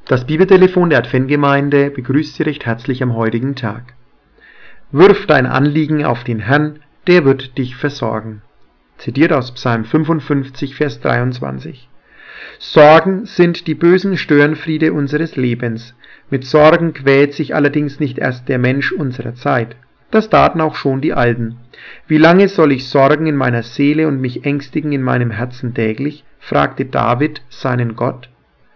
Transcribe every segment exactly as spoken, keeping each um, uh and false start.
Das Bibeltelefon der Adventgemeinde begrüßt Sie recht herzlich am heutigen Tag. Wirf dein Anliegen auf den Herrn, der wird dich versorgen. Zitiert aus Psalm fünfundfünfzig, Vers dreiundzwanzig. Sorgen sind die bösen Störenfriede unseres Lebens. Mit Sorgen quält sich allerdings nicht erst der Mensch unserer Zeit. Das taten auch schon die Alten. Wie lange soll ich sorgen in meiner Seele und mich ängstigen in meinem Herzen täglich? Fragte David seinen Gott.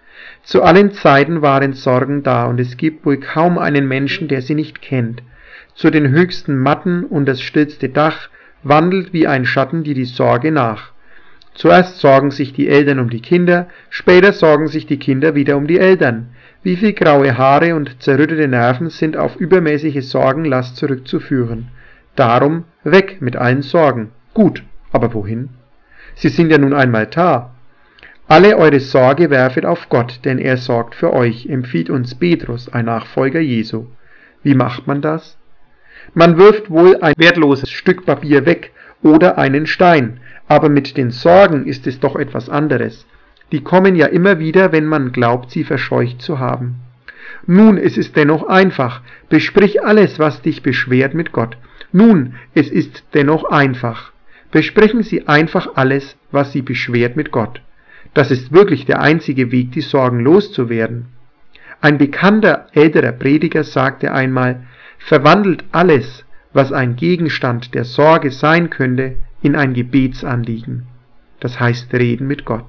Zu allen Zeiten waren Sorgen da, und es gibt wohl kaum einen Menschen, der sie nicht kennt. Zu den höchsten Matten und das stillste Dach wandelt wie ein Schatten dir die Sorge nach. Zuerst sorgen sich die Eltern um die Kinder, später sorgen sich die Kinder wieder um die Eltern. Wie viel graue Haare und zerrüttete Nerven sind auf übermäßige Sorgenlast zurückzuführen. Darum weg mit allen Sorgen. Gut, aber wohin? Sie sind ja nun einmal da. Alle eure Sorge werfet auf Gott, denn er sorgt für euch, empfiehlt uns Petrus, ein Nachfolger Jesu. Wie macht man das? Man wirft wohl ein wertloses Stück Papier weg oder einen Stein, aber mit den Sorgen ist es doch etwas anderes. Die kommen ja immer wieder, wenn man glaubt, sie verscheucht zu haben. Nun, es ist dennoch einfach. Besprich alles, was dich beschwert, mit Gott. Nun, es ist dennoch einfach. Besprechen Sie einfach alles, was Sie beschwert, mit Gott. Das ist wirklich der einzige Weg, die Sorgen loszuwerden. Ein bekannter älterer Prediger sagte einmal, verwandelt alles, was ein Gegenstand der Sorge sein könnte, in ein Gebetsanliegen. Das heißt reden mit Gott.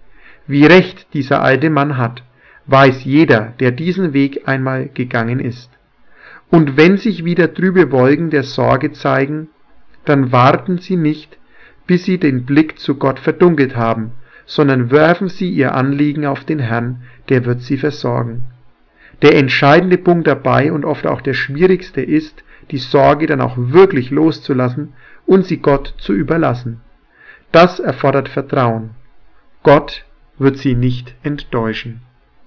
Wie recht dieser alte Mann hat, weiß jeder, der diesen Weg einmal gegangen ist. Und wenn sich wieder trübe Wolken der Sorge zeigen, dann warten Sie nicht, bis Sie den Blick zu Gott verdunkelt haben, sondern werfen Sie Ihr Anliegen auf den Herrn, der wird Sie versorgen. Der entscheidende Punkt dabei und oft auch der schwierigste ist, die Sorge dann auch wirklich loszulassen und sie Gott zu überlassen. Das erfordert Vertrauen. Gott wird Sie nicht enttäuschen.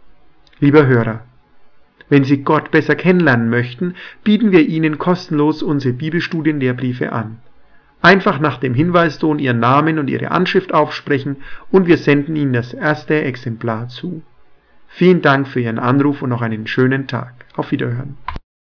Lieber Hörer, wenn Sie Gott besser kennenlernen möchten, bieten wir Ihnen kostenlos unsere Bibelstudienlehrbriefe an. Einfach nach dem Hinweiston Ihren Namen und Ihre Anschrift aufsprechen und wir senden Ihnen das erste Exemplar zu. Vielen Dank für Ihren Anruf und noch einen schönen Tag. Auf Wiederhören.